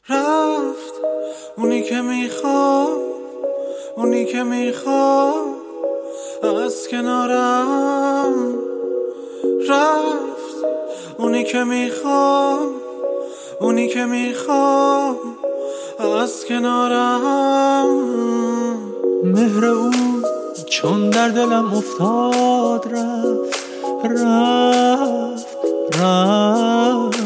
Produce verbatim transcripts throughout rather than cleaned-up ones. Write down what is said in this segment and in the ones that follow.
رفت اونی که میخوام، اونی که میخوام از کنارم. رفت اونی که میخوام، اونی که میخوام از کنارم. مهر او چون در دلم افتاد رفت رفت رفت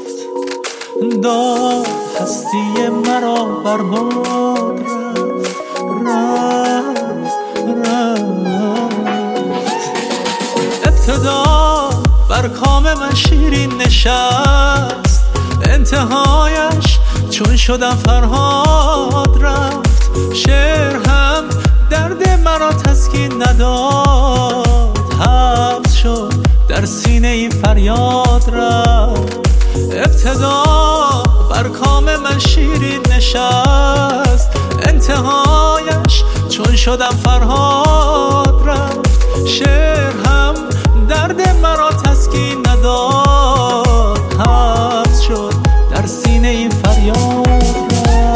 داد هستی مرا برباد رفت رفت رفت ابتدا بر کام من شیرین نشست، انتهایش چون شدم فرهاد رفت. شعر هم درد مرا تسکین نداد، حبس شد در سینه این فریاد رفت. ابتدا بر کام من شیرین نشست، انتهایش چون شدم فرهاد رفت. شعر هم درد مرا تسکین نداد، حبس شد در سینه این فریاد رفت.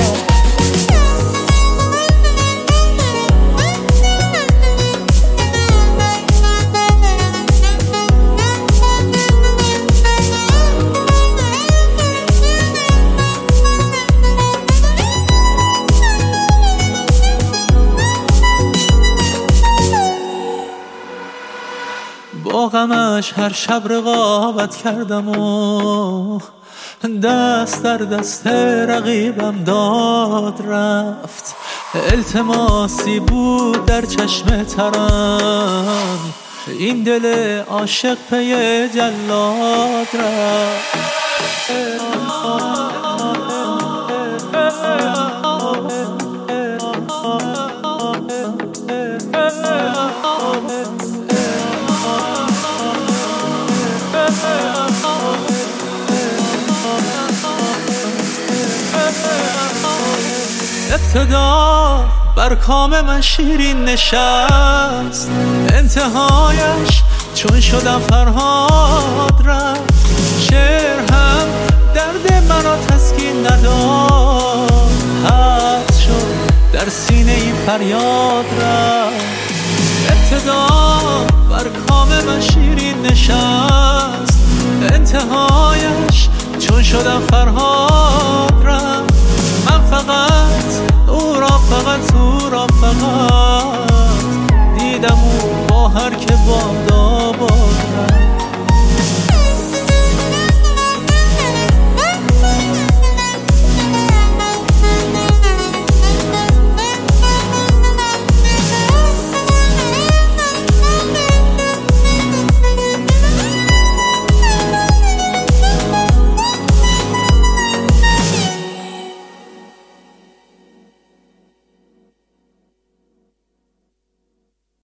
با غمش هر شب رقابت کردم و دست در دست رقیبم داد رفت. التماسی بود در چشم ترم، این دل عاشق پی جلاد رفت. ابتدا بر کام من شیرین نشست، انتهایش چون شدم فرهاد رفت. شعر هم درد مرا تسکین نداد، حبس شد در سینه این فریاد رفت. ابتدا بر کام من شیرین نشست، انتهایش چون شدم فرهاد رفت. من فقط او را فقط او را فقط دیدم، او با هر که بادا با